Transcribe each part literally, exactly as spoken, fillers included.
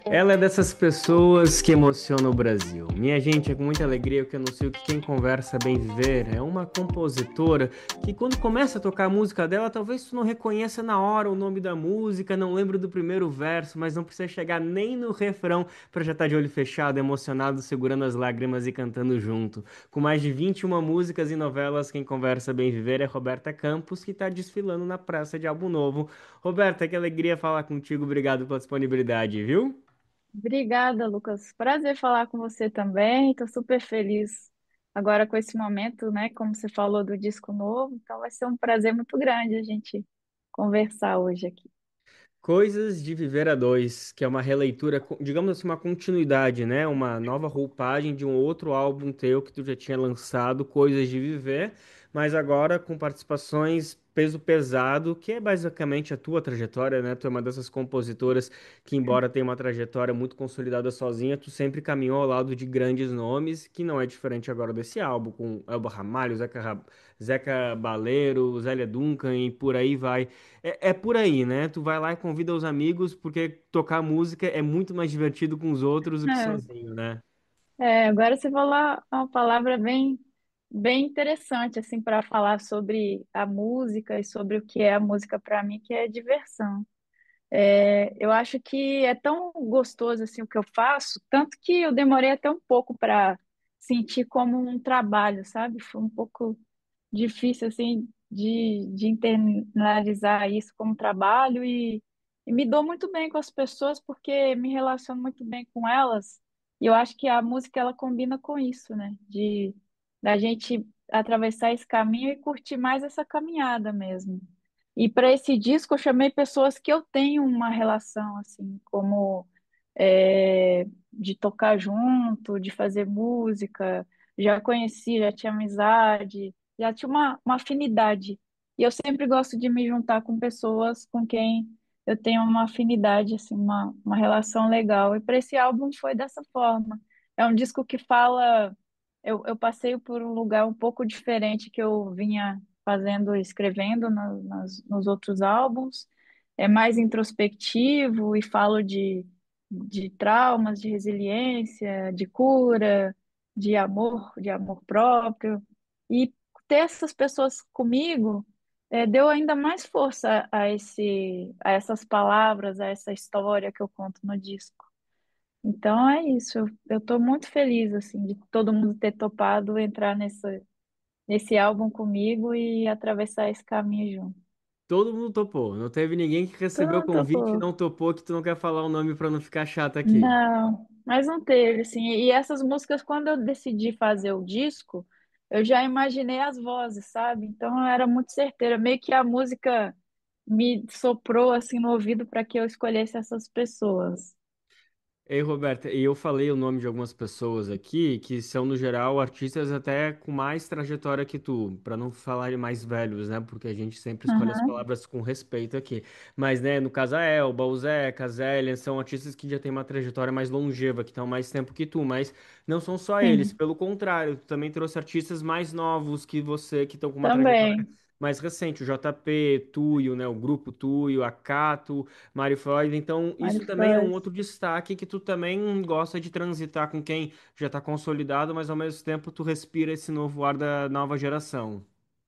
Ela é dessas pessoas que emocionam o Brasil. Minha gente, é com muita alegria que eu anuncio que quem conversa bem viver é uma compositora que quando começa a tocar a música dela, talvez tu não reconheça na hora o nome da música, não lembro do primeiro verso, mas não precisa chegar nem no refrão para já estar de olho fechado, emocionado, segurando as lágrimas e cantando junto. Com mais de vinte e uma músicas e novelas, quem conversa bem viver é Roberta Campos, que está desfilando na praça de Álbum Novo. Roberta, que alegria falar contigo, obrigado pela disponibilidade, viu? Obrigada, Lucas. Prazer falar com você também. Estou super feliz agora com esse momento, né? Como você falou do disco novo, então vai ser um prazer muito grande a gente conversar hoje aqui. Coisas de Viver a Dois, que é uma releitura, co- digamos assim, uma continuidade, né? Uma nova roupagem de um outro álbum teu que tu já tinha lançado, Coisas de Viver, mas agora com participações peso pesado, que é basicamente a tua trajetória, né? Tu é uma dessas compositoras que, embora tenha uma trajetória muito consolidada sozinha, tu sempre caminhou ao lado de grandes nomes, que não é diferente agora desse álbum, com Elba Ramalho, Zeca, Ra- Zeca Baleiro, Zélia Duncan e por aí vai. É, é por aí, né? Tu vai lá e convida os amigos, porque tocar música é muito mais divertido com os outros do que sozinho, né? É, é, agora você falou uma palavra bem, bem interessante assim para falar sobre a música e sobre o que é a música para mim, que é diversão. É, eu acho que é tão gostoso assim o que eu faço, tanto que eu demorei até um pouco para sentir como um trabalho, sabe? Foi um pouco difícil assim de, de internalizar isso como trabalho e, e me dou muito bem com as pessoas porque me relaciono muito bem com elas. E eu acho que a música ela combina com isso, né? De da gente atravessar esse caminho e curtir mais essa caminhada mesmo. E para esse disco eu chamei pessoas que eu tenho uma relação assim, como é, de tocar junto, de fazer música, já conheci, já tinha amizade, já tinha uma, uma afinidade. E eu sempre gosto de me juntar com pessoas com quem eu tenho uma afinidade, assim, uma, uma relação legal. E para esse álbum foi dessa forma. É um disco que fala. Eu, eu passei por um lugar um pouco diferente que eu vinha fazendo, escrevendo na- nas, nos outros álbuns. É mais introspectivo e falo de, de traumas, de resiliência, de cura, de amor, de amor próprio. E ter essas pessoas comigo eh, deu ainda mais força a esse, a essas palavras, a essa história que eu conto no disco. Então é isso. Eu estou muito feliz assim de todo mundo ter topado entrar nessa, nesse álbum comigo e atravessar esse caminho junto. Todo mundo topou. Não teve ninguém que recebeu o Então, convite e topou. não topou, que tu não quer falar o nome pra não ficar chato aqui. Não, mas não teve, assim. E essas músicas, quando eu decidi fazer o disco, eu já imaginei as vozes, sabe? Então eu era muito certeira. Meio que a música me soprou assim no ouvido para que eu escolhesse essas pessoas. Ei, Roberta, e eu falei o nome de algumas pessoas aqui que são, no geral, artistas até com mais trajetória que tu, para não falar de mais velhos, né? Porque a gente sempre escolhe as Aham, palavras com respeito aqui. Mas, né, no caso, a Elba, o Zeca, a Zélia, são artistas que já têm uma trajetória mais longeva, que estão mais tempo que tu, mas não são só eles, sim, pelo contrário, tu também trouxe artistas mais novos que você, que estão com uma trajetória também. mais recente, o J P, Tuyo, né, o grupo Tuyo, a Cato, Mário Freud. Então, Mário isso também é um Frois. outro destaque que tu também gosta de transitar com quem já está consolidado, mas ao mesmo tempo tu respira esse novo ar da nova geração.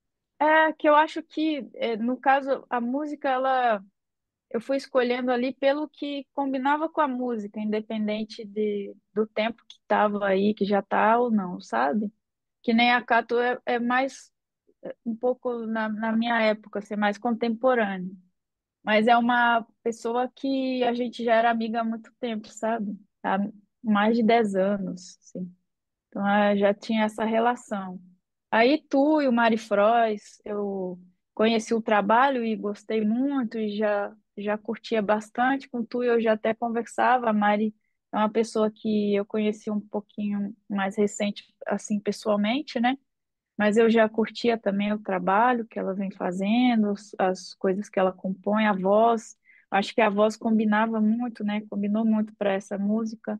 É que eu acho que, é, no caso, a música, ela, eu fui escolhendo ali pelo que combinava com a música, independente de, do tempo que estava aí, que já tá ou não, sabe? Que nem a Cato é, é mais um pouco na, na minha época, ser mais contemporâneo. Mas é uma pessoa que a gente já era amiga há muito tempo, sabe? Há mais de dez anos, assim. Então, eh, já tinha essa relação. Aí tu e o Mari Frois, eu conheci o trabalho e gostei muito e já, já curtia bastante. Com tu eu já até conversava. A Mari é uma pessoa que eu conheci um pouquinho mais recente, assim, pessoalmente, né? Mas eu já curtia também o trabalho que ela vem fazendo, as as coisas que ela compõe, a voz. Acho que a voz combinava muito, né? Combinou muito para essa música.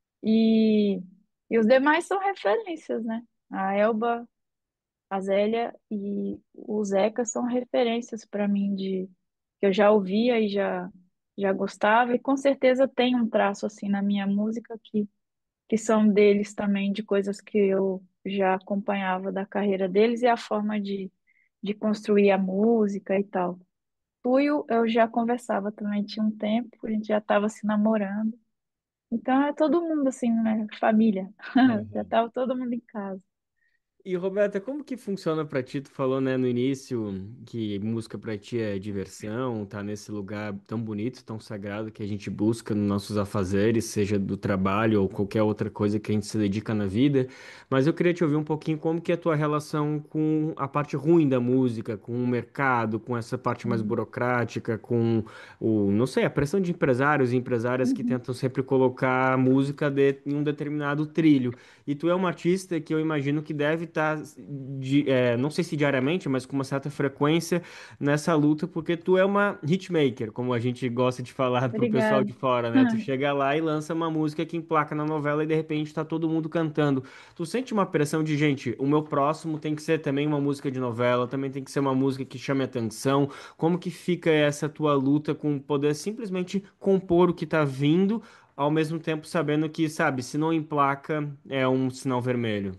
E, e os demais são referências, né? A Elba, a Zélia e o Zeca são referências para mim de que eu já ouvia e já. já gostava, e com certeza tem um traço assim na minha música que, que são deles também, de coisas que eu já acompanhava da carreira deles e a forma de, de construir a música e tal. Tuyo eu já conversava também, tinha um tempo, a gente já estava se namorando. Então é todo mundo assim, né? Família. Já Uhum. estava todo mundo em casa. E Roberta, como que funciona pra ti? Tu falou, né, no início que música pra ti é diversão, tá nesse lugar tão bonito, tão sagrado que a gente busca nos nossos afazeres, seja do trabalho ou qualquer outra coisa que a gente se dedica na vida. Mas eu queria te ouvir um pouquinho como que é a tua relação com a parte ruim da música, com o mercado, com essa parte mais Sim. burocrática, com o, não sei, a pressão de empresários e empresárias que Uhum. tentam sempre colocar a música de- em um determinado trilho. E tu é uma artista que eu imagino que deve estar, de, é, não sei se diariamente, mas com uma certa frequência nessa luta, porque tu é uma hitmaker, como a gente gosta de falar pro pessoal Obrigada. de fora, né? Tu chega lá e lança uma música que emplaca na novela e de repente tá todo mundo cantando. Tu sente uma pressão de, gente, o meu próximo tem que ser também uma música de novela, também tem que ser uma música que chame atenção. Como que fica essa tua luta com poder simplesmente compor o que tá vindo? Ao mesmo tempo sabendo que, sabe, se não emplaca, é um sinal vermelho.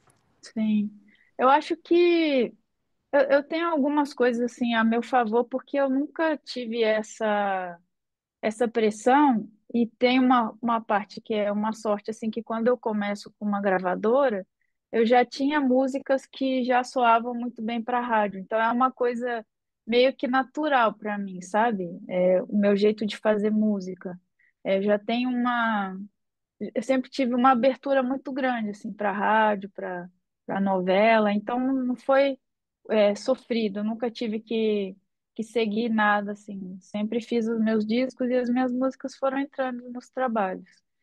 Sim. Eu acho que eu, eu tenho algumas coisas assim a meu favor, porque eu nunca tive essa, essa pressão, e tem uma, uma parte que é uma sorte, assim, que quando eu começo com uma gravadora, eu já tinha músicas que já soavam muito bem para rádio. Então é uma coisa meio que natural para mim, sabe? É, o meu jeito de fazer música. É, já tem uma eu sempre tive uma abertura muito grande assim para rádio, para para novela, então não foi é, sofrido, eu nunca tive que, que seguir nada assim. Sempre fiz os meus discos e as minhas músicas foram entrando nos trabalhos.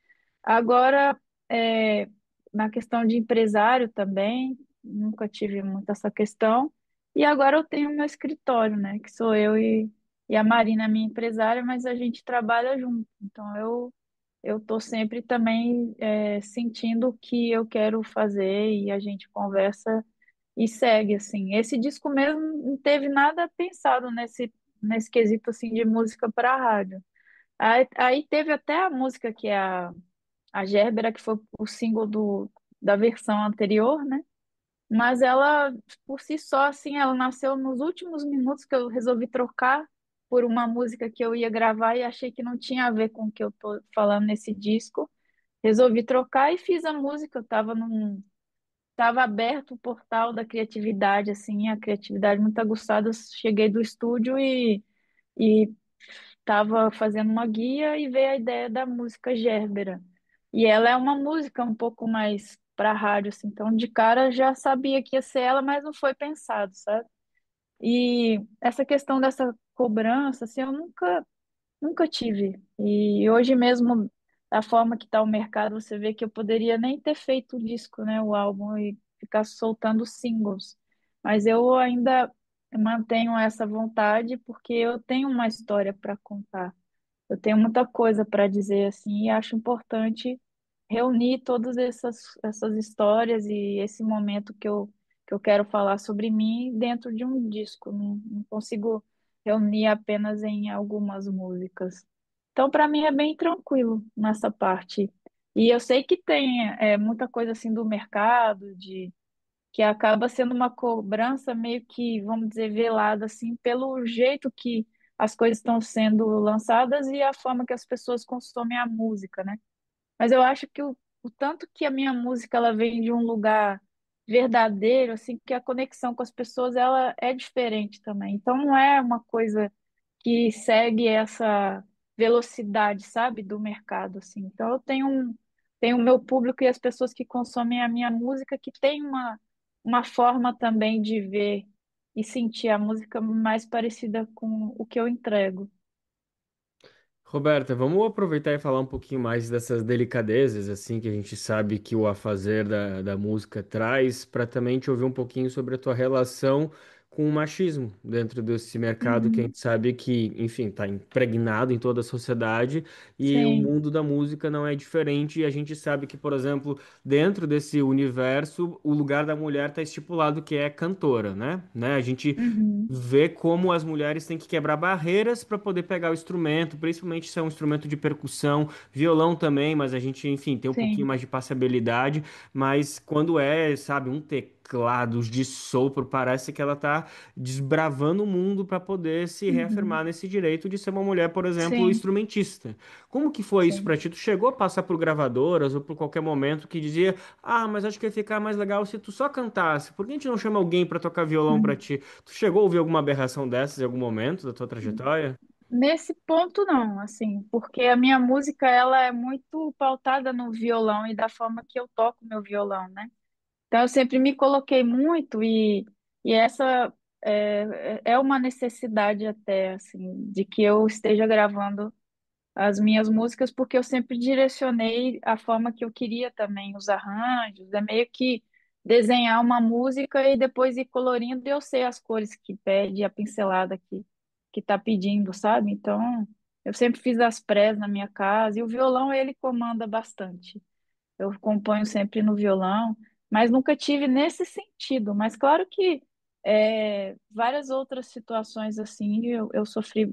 Agora, é, na questão de empresário também, nunca tive muito essa questão. E agora eu tenho meu escritório, né? Que sou eu e, e a Marina, minha empresária, mas a gente trabalha junto. Então eu eu estou sempre também é, sentindo o que eu quero fazer, e a gente conversa e segue assim. Esse disco mesmo não teve nada pensado nesse nesse quesito assim de música para rádio. Aí, aí teve até a música que é a a Gerbera, que foi o single do, da versão anterior, né? Mas ela, por si só, assim, ela nasceu nos últimos minutos que eu resolvi trocar por uma música que eu ia gravar e achei que não tinha a ver com o que eu tô falando nesse disco. Resolvi trocar e fiz a música. Eu tava num, tava aberto o portal da criatividade, assim, a criatividade muito aguçada. Eu cheguei do estúdio e, e estava fazendo uma guia e veio a ideia da música Gerbera. E ela é uma música um pouco mais para rádio, assim, então de cara já sabia que ia ser ela, mas não foi pensado, sabe? E essa questão dessa cobrança, assim, eu nunca nunca tive. E hoje mesmo, da forma que está o mercado, você vê que eu poderia nem ter feito o disco, né, o álbum, e ficar soltando singles. Mas eu ainda mantenho essa vontade porque eu tenho uma história para contar. Eu tenho muita coisa para dizer assim, e acho importante reunir todas essas, essas histórias e esse momento que eu, que eu quero falar sobre mim dentro de um disco. Não, não consigo reunir apenas em algumas músicas. Então, para mim é bem tranquilo nessa parte. E eu sei que tem é, muita coisa assim do mercado, de que acaba sendo uma cobrança meio que, vamos dizer, velada, assim, pelo jeito que as coisas estão sendo lançadas e a forma que as pessoas consomem a música, né? Mas eu acho que o, o tanto que a minha música ela vem de um lugar verdadeiro, assim, que a conexão com as pessoas ela é diferente também. Então não é uma coisa que segue essa velocidade, sabe, do mercado, assim. Então eu tenho um, tenho o meu público e as pessoas que consomem a minha música que tem uma, uma forma também de ver e sentir a música mais parecida com o que eu entrego. Roberta, vamos aproveitar e falar um pouquinho mais dessas delicadezas, assim, que a gente sabe que o afazer da, da música traz, para também te ouvir um pouquinho sobre a tua relação com o machismo dentro desse mercado que a Uhum. gente sabe que, enfim, está impregnado em toda a sociedade e o Sim. mundo da música não é diferente. E a gente sabe que, por exemplo, dentro desse universo, o lugar da mulher está estipulado que é cantora, né? Né? A gente Uhum. vê como as mulheres têm que quebrar barreiras para poder pegar o instrumento, principalmente se é um instrumento de percussão, violão também, mas a gente, enfim, tem um pouquinho Sim. mais de passabilidade, mas quando é, sabe, um teclados de sopro, parece que ela tá desbravando o mundo para poder se Uhum. reafirmar nesse direito de ser uma mulher, por exemplo, Sim. instrumentista. Como que foi isso Sim. para ti? Tu chegou a passar por gravadoras ou por qualquer momento que dizia: "Ah, mas acho que ia ficar mais legal se tu só cantasse. Por que a gente não chama alguém para tocar violão para Uhum. ti?" Tu chegou a ouvir alguma aberração dessas em algum momento da tua trajetória? Nesse ponto não, assim, porque a minha música ela é muito pautada no violão e da forma que eu toco meu violão, né? Então eu sempre me coloquei muito e, e essa é, é uma necessidade até, assim, de que eu esteja gravando as minhas músicas, porque eu sempre direcionei a forma que eu queria também, os arranjos, é meio que desenhar uma música e depois ir colorindo, e eu sei as cores que pede, a pincelada que, que tá pedindo, sabe? Então, eu sempre fiz as prés na minha casa, e o violão, ele comanda bastante. Eu componho sempre no violão, mas nunca tive nesse sentido. Mas claro que é, várias outras situações assim eu, eu sofri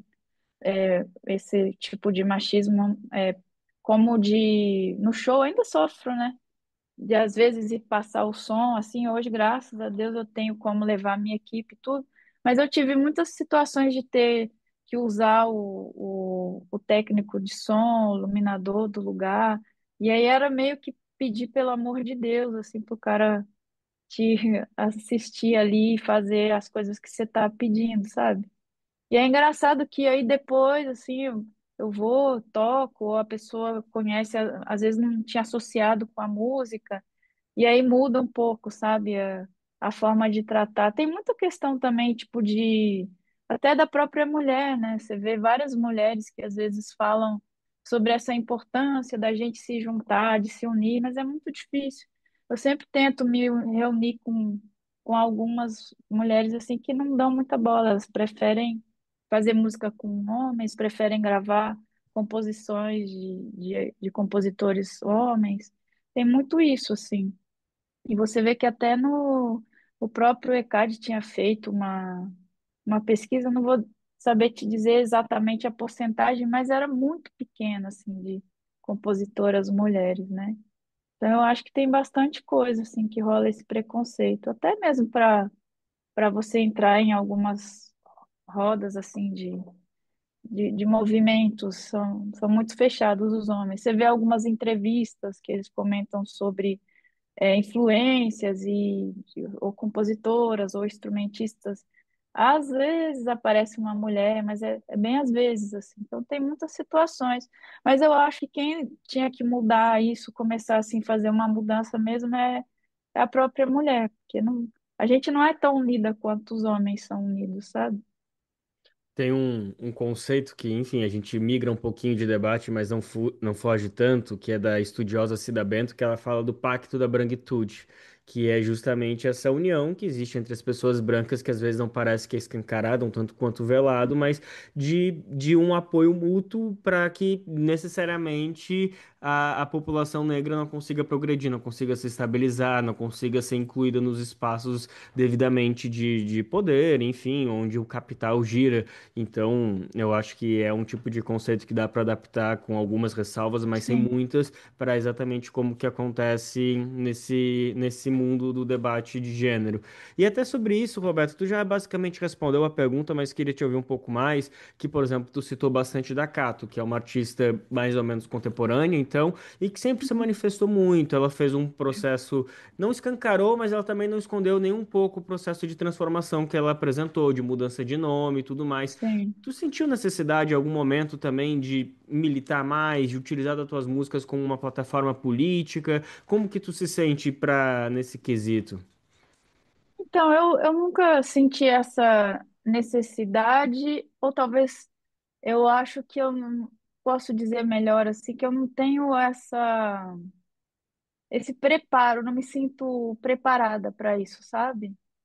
esse tipo de machismo, é, como de no show eu ainda sofro, né? De às vezes ir passar o som, assim, hoje, graças a Deus, eu tenho como levar a minha equipe e tudo, mas eu tive muitas situações de ter que usar o, o, o técnico de som, o iluminador do lugar, e aí era meio que pedir pelo amor de Deus, assim, pro cara te assistir ali e fazer as coisas que você tá pedindo, sabe? E é engraçado que aí depois, assim, eu, eu vou, toco, ou a pessoa conhece, a- às vezes não tinha associado com a música, e aí muda um pouco, sabe, a, a forma de tratar. Tem muita questão também, tipo, de, até da própria mulher, né? Você vê várias mulheres que às vezes falam sobre essa importância da gente se juntar, de se unir, mas é muito difícil. Eu sempre tento me reunir com, com algumas mulheres, assim, que não dão muita bola, elas preferem fazer música com homens, preferem gravar composições de, de, de compositores homens. Tem muito isso, assim. E você vê que até no o próprio ECAD tinha feito uma, uma pesquisa, não vou saber te dizer exatamente a porcentagem, mas era muito pequena, assim, de compositoras mulheres, né? Então eu acho que tem bastante coisa, assim, que rola esse preconceito, até mesmo para para você entrar em algumas rodas, assim, de de, de movimentos, são, são muito fechados os homens. Você vê algumas entrevistas que eles comentam sobre é, influências e ou compositoras ou instrumentistas. Às vezes aparece uma mulher, mas é, é bem às vezes assim. Então tem muitas situações. Mas eu acho que quem tinha que mudar isso, começar assim fazer uma mudança mesmo é, é a própria mulher, porque não, a gente não é tão unida quanto os homens são unidos, sabe? Tem um, um conceito que, enfim, a gente migra um pouquinho de debate, mas não, fu não foge tanto, que é da estudiosa Cida Bento, que ela fala do Pacto da Branquitude, que é justamente essa união que existe entre as pessoas brancas, que às vezes não parece que é escancarada, um tanto quanto velado, mas de, de um apoio mútuo para que necessariamente a, a população negra não consiga progredir, não consiga se estabilizar, não consiga ser incluída nos espaços devidamente de, de poder, enfim, onde o capital gira. Então, eu acho que é um tipo de conceito que dá para adaptar com algumas ressalvas, mas sem Sim. muitas, para exatamente como que acontece nesse, nesse mundo do debate de gênero. E até sobre isso, Roberto, tu já basicamente respondeu a pergunta, mas queria te ouvir um pouco mais, que, por exemplo, tu citou bastante da Cato, que é uma artista mais ou menos contemporânea, então, e que sempre se manifestou muito. Ela fez um processo, não escancarou, mas ela também não escondeu nem um pouco o processo de transformação que ela apresentou, de mudança de nome e tudo mais. Sim. Tu sentiu necessidade em algum momento também de militar mais, de utilizar as tuas músicas como uma plataforma política? Como que tu se sente pra, nesse quesito? Então, eu, eu nunca senti essa necessidade, ou talvez eu acho que eu não posso dizer melhor assim, que eu não tenho essa, esse preparo, não me sinto preparada para isso, sabe?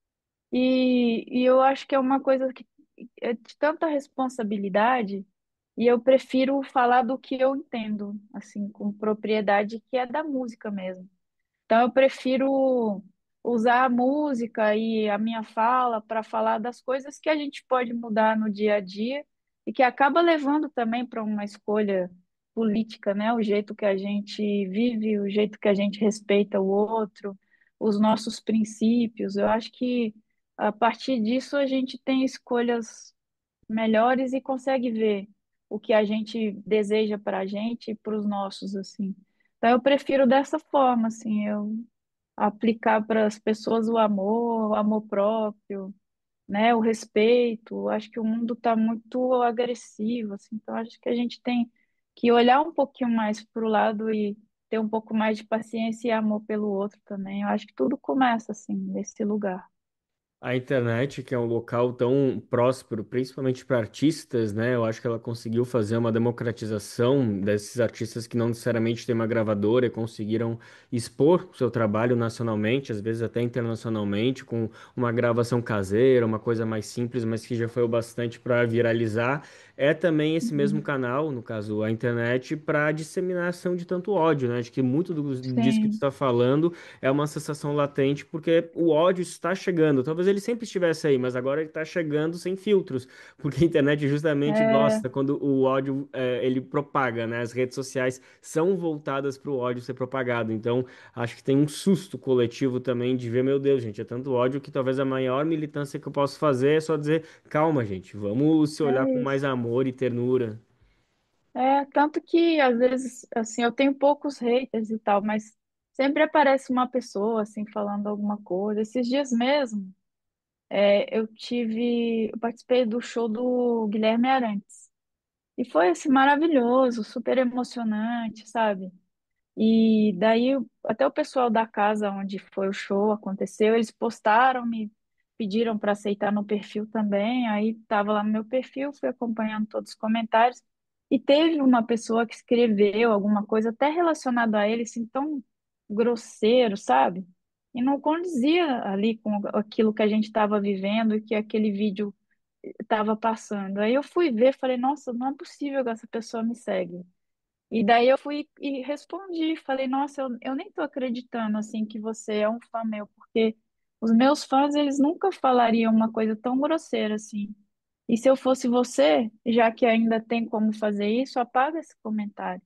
E, e eu acho que é uma coisa que é de tanta responsabilidade, e eu prefiro falar do que eu entendo, assim, com propriedade, que é da música mesmo. Então, eu prefiro usar a música e a minha fala para falar das coisas que a gente pode mudar no dia a dia e que acaba levando também para uma escolha política, né? O jeito que a gente vive, o jeito que a gente respeita o outro, os nossos princípios. Eu acho que a partir disso a gente tem escolhas melhores e consegue ver o que a gente deseja para a gente e para os nossos, assim. Então, eu prefiro dessa forma, assim, eu aplicar para as pessoas o amor, o amor próprio, né, o respeito. Acho que o mundo está muito agressivo, assim, então acho que a gente tem que olhar um pouquinho mais para o lado e ter um pouco mais de paciência e amor pelo outro também. Eu acho que tudo começa assim, nesse lugar. A internet, que é um local tão próspero, principalmente para artistas, né? Eu acho que ela conseguiu fazer uma democratização desses artistas que não necessariamente têm uma gravadora e conseguiram expor o seu trabalho nacionalmente, às vezes até internacionalmente, com uma gravação caseira, uma coisa mais simples, mas que já foi o bastante para viralizar. É também esse mesmo Uhum. canal, no caso a internet, para disseminação de tanto ódio, né? Acho que muito do, disso que tu Sim, está falando é uma sensação latente, porque o ódio está chegando. Talvez ele sempre estivesse aí, mas agora ele está chegando sem filtros, porque a internet justamente é, gosta quando o ódio é, ele propaga, né? As redes sociais são voltadas para o ódio ser propagado. Então, acho que tem um susto coletivo também de ver, meu Deus, gente, é tanto ódio que talvez a maior militância que eu posso fazer é só dizer, calma, gente, vamos se olhar com é isso. mais amor e ternura. É, tanto que às vezes, assim, eu tenho poucos haters e tal, mas sempre aparece uma pessoa, assim, falando alguma coisa. Esses dias mesmo, é, eu tive, eu participei do show do Guilherme Arantes. E foi, assim, maravilhoso, super emocionante, sabe? E daí até o pessoal da casa onde foi o show aconteceu, eles postaram, me pediram para aceitar no perfil também. Aí estava lá no meu perfil, fui acompanhando todos os comentários. E teve uma pessoa que escreveu alguma coisa até relacionada a ele, assim, tão grosseiro, sabe? E não condizia ali com aquilo que a gente estava vivendo e que aquele vídeo estava passando. Aí eu fui ver, falei, nossa, não é possível que essa pessoa me segue. E daí eu fui e respondi, falei, nossa, eu, eu nem tô acreditando assim que você é um fã meu, porque os meus fãs, eles nunca falariam uma coisa tão grosseira assim. E se eu fosse você, já que ainda tem como fazer isso, apaga esse comentário.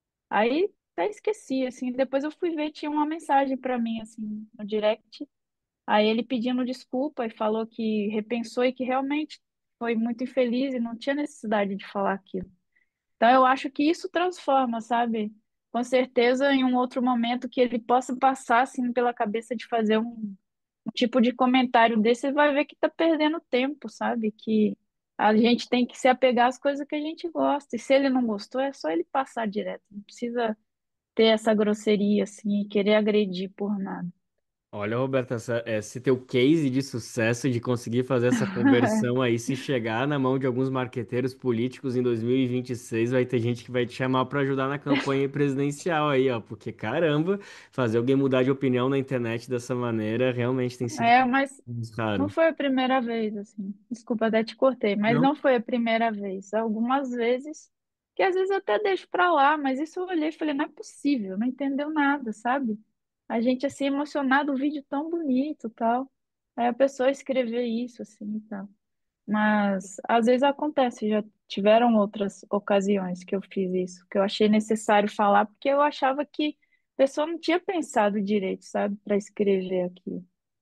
Aí até esqueci, assim, depois eu fui ver, tinha uma mensagem para mim assim no direct, aí ele pedindo desculpa e falou que repensou e que realmente foi muito infeliz e não tinha necessidade de falar aquilo. Então, eu acho que isso transforma, sabe? Com certeza, em um outro momento que ele possa passar assim pela cabeça de fazer um, um tipo de comentário desse, ele vai ver que está perdendo tempo, sabe? Que a gente tem que se apegar às coisas que a gente gosta. E se ele não gostou, é só ele passar direto. Não precisa ter essa grosseria assim e querer agredir por nada. Olha, Roberta, essa- esse teu case de sucesso de conseguir fazer essa conversão aí, se chegar na mão de alguns marqueteiros políticos em dois mil e vinte e seis, vai ter gente que vai te chamar para ajudar na campanha presidencial aí, ó, porque caramba, fazer alguém mudar de opinião na internet dessa maneira realmente tem sido É, mas não raro. foi a primeira vez, assim. Desculpa, até te cortei, mas Não? não foi a primeira vez. Algumas vezes, que às vezes eu até deixo pra lá, mas isso eu olhei e falei, não é possível, não entendeu nada, sabe? A gente assim emocionado, o vídeo tão bonito, tal. Aí a pessoa escrever isso assim, e tal. Mas às vezes acontece, já tiveram outras ocasiões que eu fiz isso, que eu achei necessário falar, porque eu achava que a pessoa não tinha pensado direito, sabe, para escrever aqui.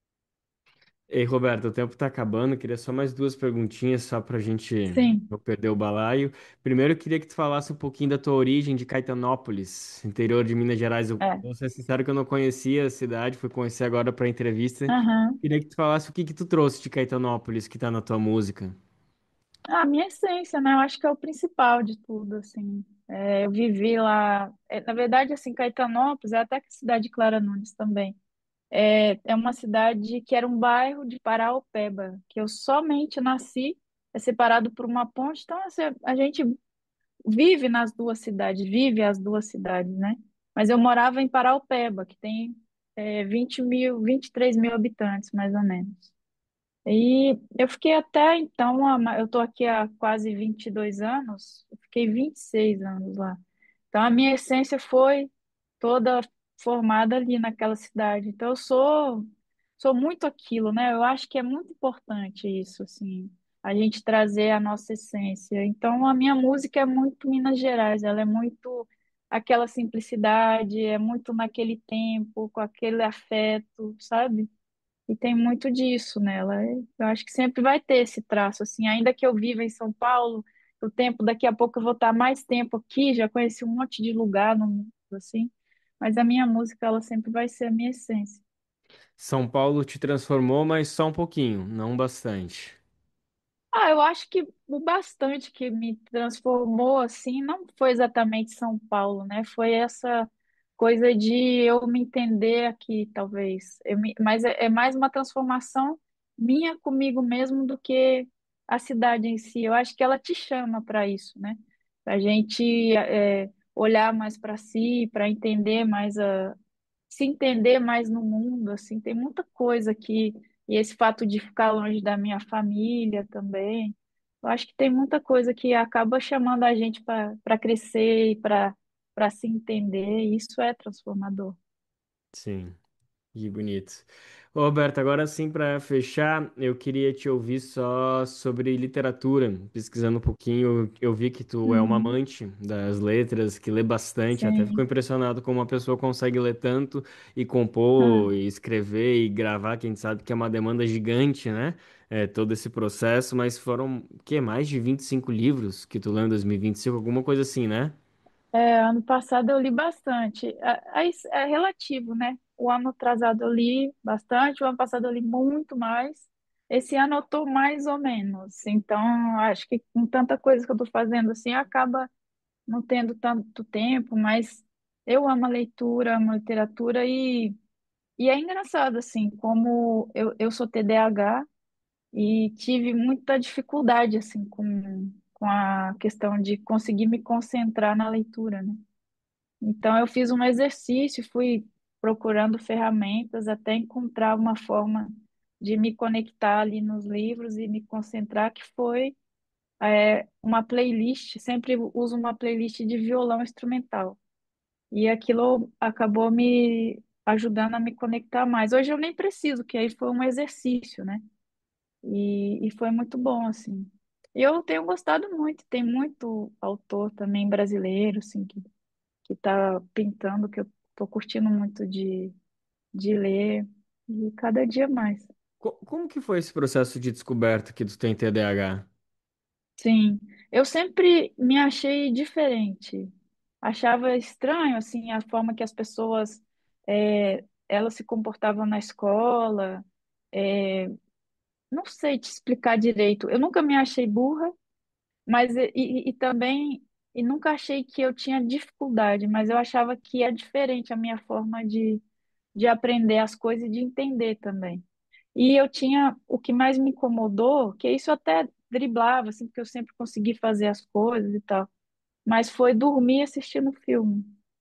Ei, Roberto, o tempo tá acabando. Queria só mais duas perguntinhas, só pra gente Sim. não perder o balaio. Primeiro, eu queria que tu falasse um pouquinho da tua origem de Caetanópolis, interior de Minas Gerais. Eu É. vou ser sincero que eu não conhecia a cidade, fui conhecer agora pra entrevista. Aham. Queria que tu falasse o que que tu trouxe de Caetanópolis que tá na tua música. A minha essência, né? Eu acho que é o principal de tudo, assim. É, eu vivi lá. É, na verdade, assim, Caetanópolis, é até que a cidade de Clara Nunes também. É, é uma cidade que era um bairro de Paraopeba, que eu somente nasci, é separado por uma ponte. Então, assim, a gente vive nas duas cidades, vive as duas cidades, né? Mas eu morava em Paraopeba, que tem é, vinte mil, vinte e três mil habitantes, mais ou menos. E eu fiquei até então, a ma- eu tô aqui há quase vinte e dois anos, eu fiquei vinte e seis anos lá. Então a minha essência foi toda formada ali naquela cidade. Então eu sou sou muito aquilo, né? Eu acho que é muito importante isso, assim, a gente trazer a nossa essência. Então a minha música é muito Minas Gerais, ela é muito aquela simplicidade, é muito naquele tempo, com aquele afeto, sabe? E tem muito disso nela. Eu acho que sempre vai ter esse traço, assim, ainda que eu viva em São Paulo, o tempo, daqui a pouco eu vou estar mais tempo aqui, já conheci um monte de lugar no mundo, assim, mas a minha música, ela sempre vai ser a minha essência. São Paulo te transformou, mas só um pouquinho, não bastante. Ah, eu acho que o bastante que me transformou assim não foi exatamente São Paulo, né? Foi essa coisa de eu me entender aqui, talvez. Eu me- mas é, é mais uma transformação minha comigo mesmo do que a cidade em si. Eu acho que ela te chama para isso, né? Para a gente é, olhar mais para si, para entender mais se entender mais no mundo, assim, tem muita coisa aqui. E esse fato de ficar longe da minha família também. Eu acho que tem muita coisa que acaba chamando a gente para para crescer e para para se entender, e isso é transformador. Sim. Que bonito. Ô, Roberto, agora sim, para fechar, eu queria te ouvir só sobre literatura. Pesquisando um pouquinho, eu vi que tu é uma Uhum, amante das letras, que lê bastante. Até fico sim. impressionado como uma pessoa consegue ler tanto e Ah, compor, e escrever e gravar, que a gente sabe que é uma demanda gigante, né? É, todo esse processo, mas foram, o quê? Mais de vinte e cinco livros que tu leu em dois mil e vinte e cinco, alguma coisa assim, né? é, ano passado eu li bastante. É, é isso é relativo, né? O ano atrasado eu li bastante, o ano passado eu li muito mais. Esse ano eu tô mais ou menos. Então, acho que com tanta coisa que eu tô fazendo assim, acaba não tendo tanto tempo, mas eu amo a leitura, amo a literatura e, e é engraçado, assim, como eu, eu sou T D A H e tive muita dificuldade, assim, com, com a questão de conseguir me concentrar na leitura, né? Então, eu fiz um exercício, fui procurando ferramentas até encontrar uma forma de me conectar ali nos livros e me concentrar, que foi é, uma playlist, sempre uso uma playlist de violão instrumental. E aquilo acabou me ajudando a me conectar mais. Hoje eu nem preciso, que aí foi um exercício, né? E, e foi muito bom, assim. E eu tenho gostado muito, tem muito autor também brasileiro, assim, que, que tá pintando, que eu tô curtindo muito de, de ler, e cada dia mais. Co- como que foi esse processo de descoberta que tu tem T D A H? Sim, eu sempre me achei diferente. Achava estranho, assim, a forma que as pessoas, é, elas se comportavam na escola. É, não sei te explicar direito. Eu nunca me achei burra, mas e, e- e também e nunca achei que eu tinha dificuldade, mas eu achava que é diferente a minha forma de, de aprender as coisas e de entender também. E eu tinha, o que mais me incomodou, que isso eu até driblava, assim, porque eu sempre consegui fazer as coisas e tal, mas foi dormir assistindo filme.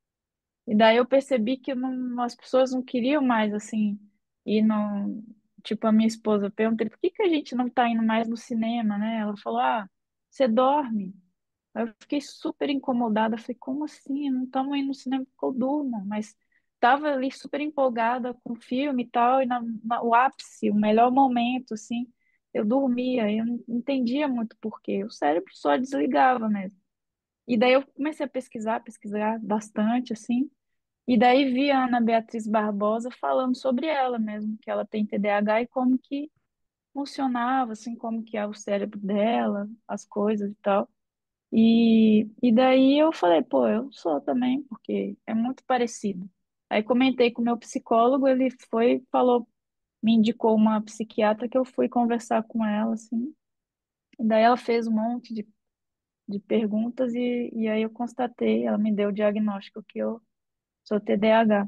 E daí eu percebi que não- as pessoas não queriam mais, assim, ir no... Tipo, a minha esposa, eu perguntei, por que que a gente não tá indo mais no cinema, né? Ela falou, ah, você dorme. Aí eu fiquei super incomodada, falei, como assim? Não estamos indo no cinema porque eu durmo, mas estava ali super empolgada com o filme e tal, e na, na- o ápice, o melhor momento, assim, eu dormia, eu não entendia muito por quê. O cérebro só desligava mesmo. E daí eu comecei a pesquisar, pesquisar bastante, assim, e daí vi a Ana Beatriz Barbosa falando sobre ela mesmo, que ela tem T D A H e como que funcionava, assim, como que é o cérebro dela, as coisas e tal. E, e daí eu falei, pô, eu sou também, porque é muito parecido. Aí comentei com o meu psicólogo, ele foi, falou, me indicou uma psiquiatra que eu fui conversar com ela, assim. E daí ela fez um monte de, de perguntas e, e aí eu constatei, ela me deu o diagnóstico que eu sou T D A H.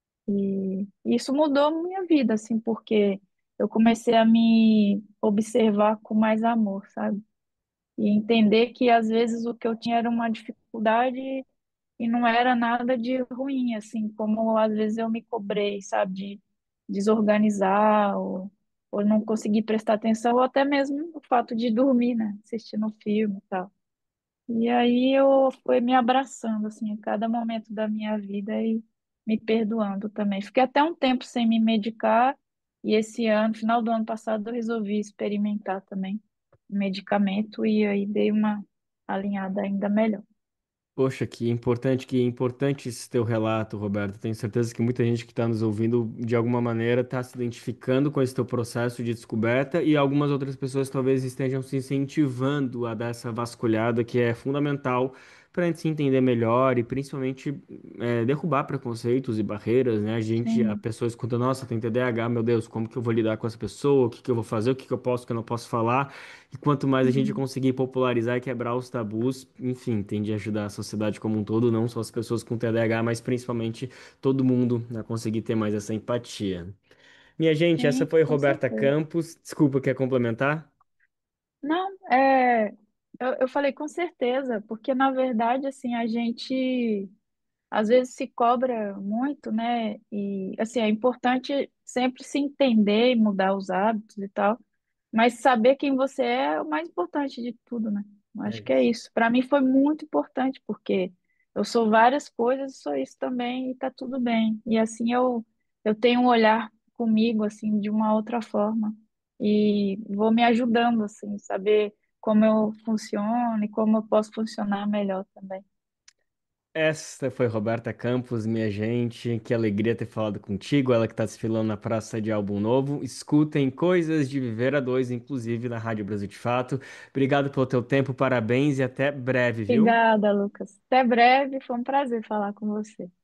E isso mudou a minha vida, assim, porque eu comecei a me observar com mais amor, sabe? E entender que às vezes o que eu tinha era uma dificuldade e não era nada de ruim, assim, como às vezes eu me cobrei, sabe, de desorganizar ou, ou não conseguir prestar atenção, ou até mesmo o fato de dormir, né? Assistindo um filme e tal. E aí eu fui me abraçando, assim, a cada momento da minha vida e me perdoando também. Fiquei até um tempo sem me medicar, e esse ano, final do ano passado, eu resolvi experimentar também medicamento, e aí dei uma alinhada ainda melhor. Poxa, que importante, que importante esse teu relato, Roberto. Tenho certeza que muita gente que está nos ouvindo, de alguma maneira, está se identificando com esse teu processo de descoberta e algumas outras pessoas talvez estejam se incentivando a dar essa vasculhada que é fundamental para a gente se entender melhor e principalmente é, derrubar preconceitos e barreiras, né? A gente, a Sim, pessoa escuta, nossa, tem T D A H, meu Deus, como que eu vou lidar com essa pessoa? O que que eu vou fazer? O que que eu posso, o que eu não posso falar? E quanto mais a gente uhum, conseguir popularizar e quebrar os tabus, enfim, tende a ajudar a sociedade como um todo, não só as pessoas com T D A H, mas principalmente todo mundo a conseguir ter mais essa empatia. Minha gente, essa sim, foi com Roberta certeza. Campos. Desculpa, quer complementar? Não, é, eu, eu falei com certeza, porque na verdade, assim, a gente às vezes se cobra muito, né? E assim, é importante sempre se entender e mudar os hábitos e tal, mas saber quem você é é o mais importante de tudo, né? Eu É acho que é isso. isso. Para mim foi muito importante, porque eu sou várias coisas, sou isso também e tá tudo bem. E assim eu eu tenho um olhar comigo assim de uma outra forma e vou me ajudando assim, saber como eu funciono e como eu posso funcionar melhor também. Essa foi Roberta Campos, minha gente. Que alegria ter falado contigo. Ela que está desfilando na praça de álbum novo. Escutem Coisas de Viver a Dois, inclusive na Rádio Brasil de Fato. Obrigado pelo teu tempo, parabéns e até breve, viu? Obrigada, Lucas. Até breve, foi um prazer falar com você.